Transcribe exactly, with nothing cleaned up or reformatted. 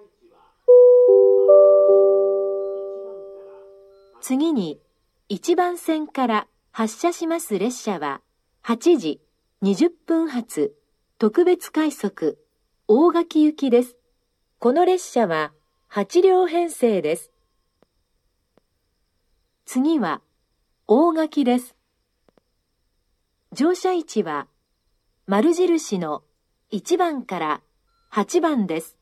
次にいちばん線から発車します列車ははちじにじゅっぷん発特別快速大垣行きです。この列車ははち両編成です。次は大垣です。乗車位置は丸印のいちばんからはちばんです。